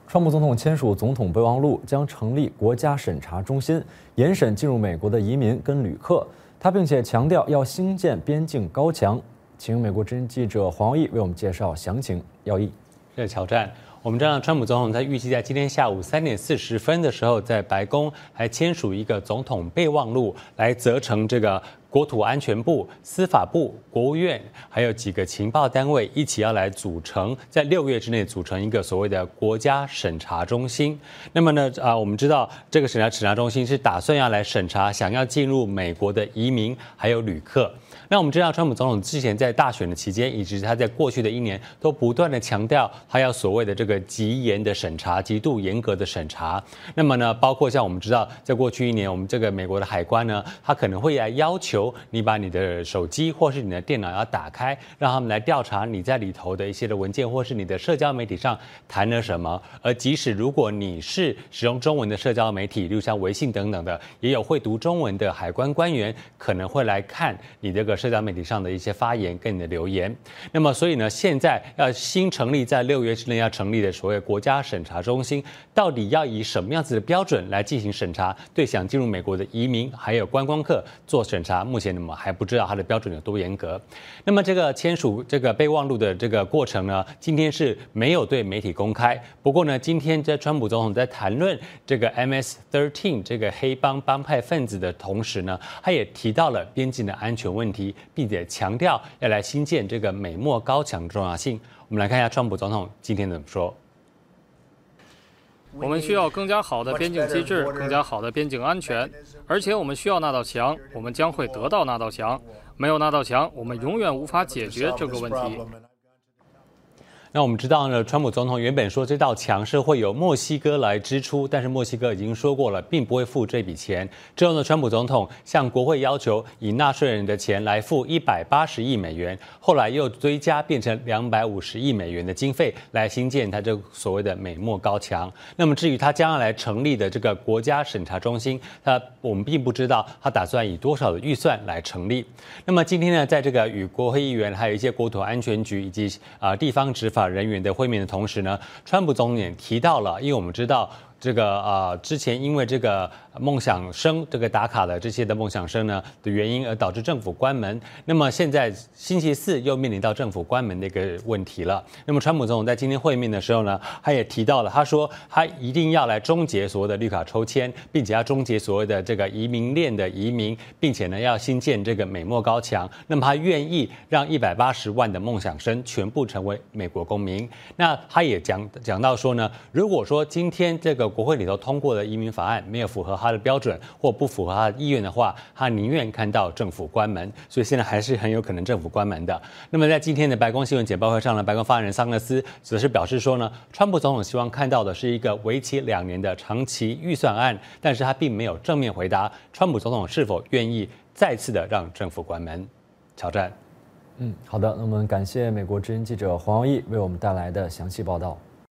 川普总统签署总统备忘录，将成立国家审查中心，严审进入美国的移民跟旅客。他并且强调要兴建边境高墙。请美国之音记者黄耀义为我们介绍详情。耀义， 谢谢乔战。我们知道，川普总统在预计在今天下午3点40分的时候，在白宫还签署一个总统备忘录，来责成这个国土安全部、司法部、国务院，还有几个情报单位一起要来组成，在6月之内组成一个所谓的国家审查中心。那么呢，我们知道这个审查中心是打算要来审查想要进入美国的移民还有旅客。那我们知道，川普总统之前在大选的期间，以及他在过去的1年，都不断的强调他要所谓的这个极严的审查、极度严格的审查。那么呢，包括像我们知道，在过去1年，我们这个美国的海关呢，他可能会来要求你把你的手机或是你的电脑要打开，让他们来调查你在里头的一些的文件，或是你的社交媒体上谈了什么。而即使如果你是使用中文的社交媒体，例如像微信等等的，也有会读中文的海关官员可能会来看你这个社交媒体上的一些发言跟你的留言。那么所以呢，现在要新成立在6月之内要成立的所谓国家审查中心，到底要以什么样子的标准来进行审查？对想进入美国的移民还有观光客做审查，目前我们还不知道它的标准有多严格。那么这个签署这个备忘录的这个过程呢，今天是没有对媒体公开。不过呢，今天在川普总统在谈论这个 MS-13 这个黑帮帮派分子的同时呢，他也提到了边境的安全问题，并且强调要来兴建这个美墨高墙的重要性。我们来看一下川普总统今天怎么说。 我们需要更加好的边境机制，更加好的边境安全，而且我们需要那道墙，我们将会得到那道墙。没有那道墙，我们永远无法解决这个问题。 那我们知道呢，川普总统原本说这道墙是会由墨西哥来支出，但是墨西哥已经说过了，并不会付这笔钱。之后呢，川普总统向国会要求以纳税人的钱来付180亿美元，后来又追加变成250亿美元的经费来兴建他这所谓的美墨高墙。那么至于他将要来成立的这个国家审查中心，我们并不知道他打算以多少的预算来成立。那么今天呢，在这个与国会议员还有一些国土安全局以及地方执法人员的会面的同时呢，川普总统也提到了，因为我们知道这个之前因为这个梦想生这个打卡的这些的梦想生呢的原因而导致政府关门，那么现在星期4又面临到政府关门的一个问题了。那么川普总统在今天会面的时候呢，他也提到了，他说他一定要来终结所谓的绿卡抽签，并且要终结所谓的这个移民链的移民，并且呢要新建这个美墨高墙。那么他愿意让180万的梦想生全部成为美国公民。那他也讲到说呢，如果说今天这个国会里头通过的移民法案没有符合他的标准或不符合他的意愿的话，他宁愿看到政府关门。所以现在还是很有可能政府关门的。那么在今天的白宫新闻简报会上呢，白宫发言人桑德斯则是表示说呢，川普总统希望看到的是一个为期2年的长期预算案，但是他并没有正面回答川普总统是否愿意再次的让政府关门。乔战。 好的，那我们感谢美国之音记者黄耀义为我们带来的详细报道。